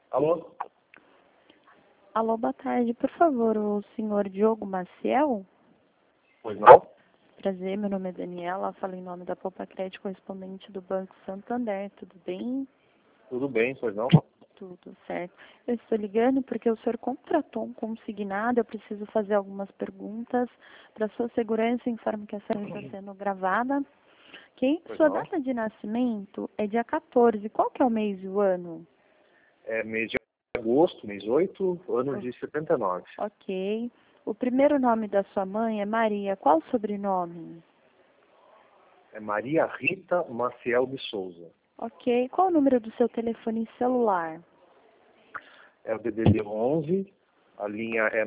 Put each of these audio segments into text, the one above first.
Alô? Alô, boa tarde. Por favor, o senhor Diogo Maciel? Pois não? Prazer, meu nome é Daniela, falo em nome da Popacred, correspondente do Banco Santander. Tudo bem? Tudo bem, pois não? Tudo certo. Eu estou ligando porque o senhor contratou um consignado. Eu preciso fazer algumas perguntas para sua segurança. Informo que essa está sendo gravada. Ok? Pois Sua não? data de nascimento é dia 14. Qual que é o mês e o ano? É mês de agosto, mês 8, ano de 79. Ok. O primeiro nome da sua mãe é Maria. Qual o sobrenome? É Maria Rita Maciel de Souza. Ok. Qual o número do seu telefone celular? É o DDD 11, a linha é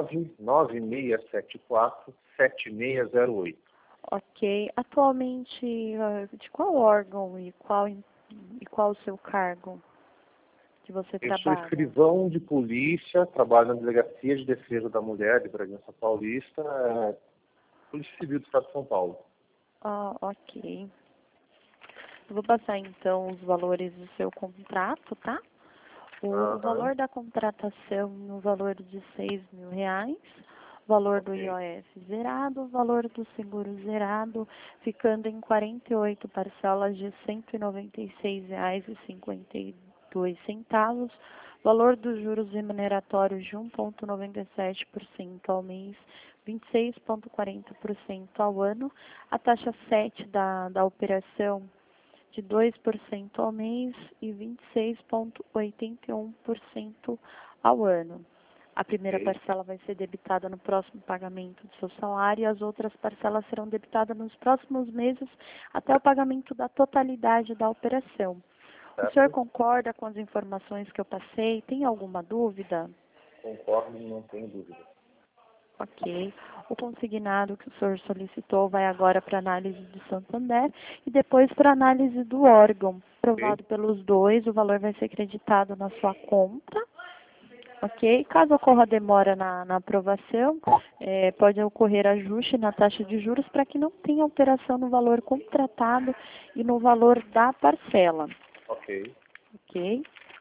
99674-7608. Ok. Atualmente, de qual órgão e qual o seu cargo que você Eu sou trabalha? escrivão de polícia, trabalho na Delegacia de Defesa da Mulher de Bragança Paulista, Polícia Civil do Estado de São Paulo. Ok. Eu vou passar então os valores do seu contrato, tá? O Aham, valor da contratação no valor de R$ 6.000, o valor do ok. IOF zerado, o valor do seguro zerado, ficando em 48 parcelas de R$ 196,52, valor dos juros remuneratórios de 1,97% ao mês, 26,40% ao ano, a taxa 7 da operação de 2% ao mês e 26,81% ao ano. A primeira Ok. parcela vai ser debitada no próximo pagamento do seu salário e as outras parcelas serão debitadas nos próximos meses até o pagamento da totalidade da operação. O senhor Certo? concorda com as informações que eu passei? Tem alguma dúvida? Concordo, não tenho dúvida. Ok. O consignado que o senhor solicitou vai agora para análise do Santander e depois para análise do órgão. Ok? Aprovado pelos dois, o valor vai ser creditado na sua conta. Ok? Caso ocorra demora na aprovação, pode ocorrer ajuste na taxa de juros para que não tenha alteração no valor contratado e no valor da parcela. Ok. Ok?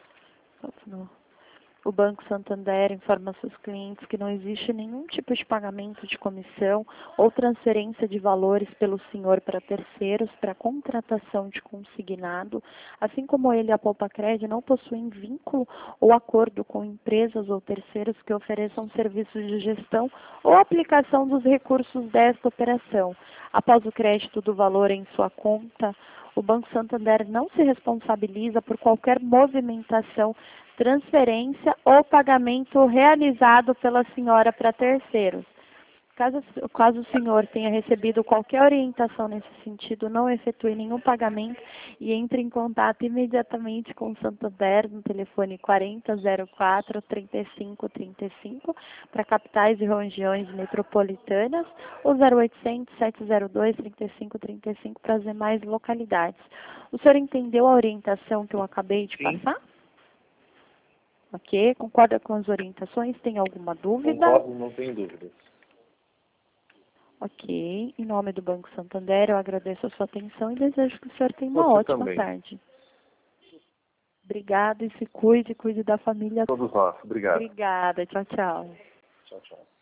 O Banco Santander informa seus clientes que não existe nenhum tipo de pagamento de comissão ou transferência de valores pelo senhor para terceiros para contratação de consignado, assim como ele e a Popacred não possuem vínculo ou acordo com empresas ou terceiros que ofereçam serviços de gestão ou aplicação dos recursos desta operação. Após o crédito do valor em sua conta, o Banco Santander não se responsabiliza por qualquer movimentação, transferência ou pagamento realizado pela senhora para terceiros. Caso o senhor tenha recebido qualquer orientação nesse sentido, não efetue nenhum pagamento e entre em contato imediatamente com o Santander no telefone 4004-3535 para capitais e regiões metropolitanas ou 0800-702-3535 para as demais localidades. O senhor entendeu a orientação que eu acabei de Sim. passar? Ok? Concorda com as orientações? Tem alguma dúvida? Concordo, não tenho dúvidas. Ok. Em nome do Banco Santander, eu agradeço a sua atenção e desejo que o senhor tenha uma Você ótima também. tarde. Obrigada e se cuide da família. Todos nós. Obrigado. Obrigada. Tchau, tchau. Tchau, tchau.